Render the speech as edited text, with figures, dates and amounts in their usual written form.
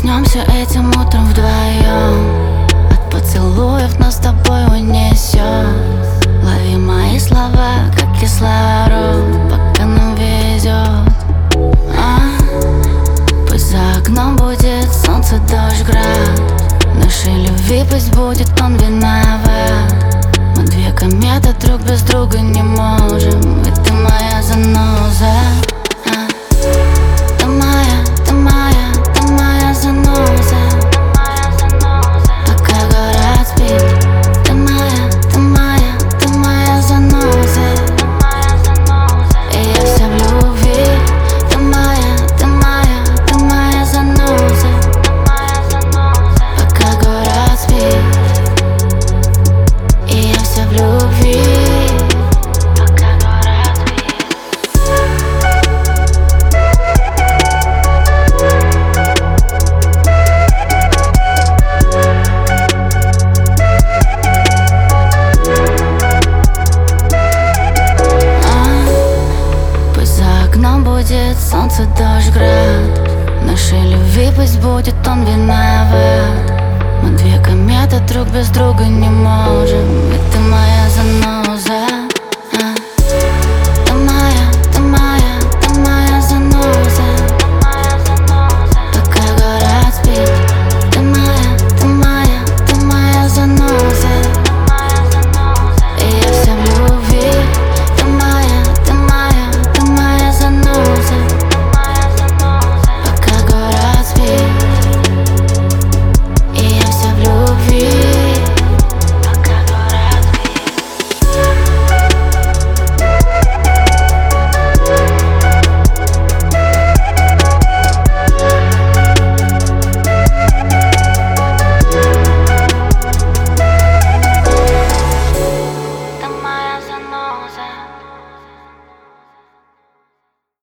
Проснемся этим утром вдвоем, от поцелуев нас с тобой унесет. Лови мои слова, как кислород, пока нам везет. Пусть за окном будет солнце, дождь, град. Нашей любви пусть будет он виноват. Мы две кометы, друг без друга не можем. И ты моя заноза. Ты моя, ты моя, ты моя заноза. Пока город спит. Ты моя, ты моя, ты моя заноза. И я вся в любви. Ты моя, ты моя, ты моя заноза. Пока город спит. И я вся в любви. Будет солнце, дождь, град. Нашей любви пусть будет он виноват. Мы две кометы, друг без друга не можем. И ты моя заноза.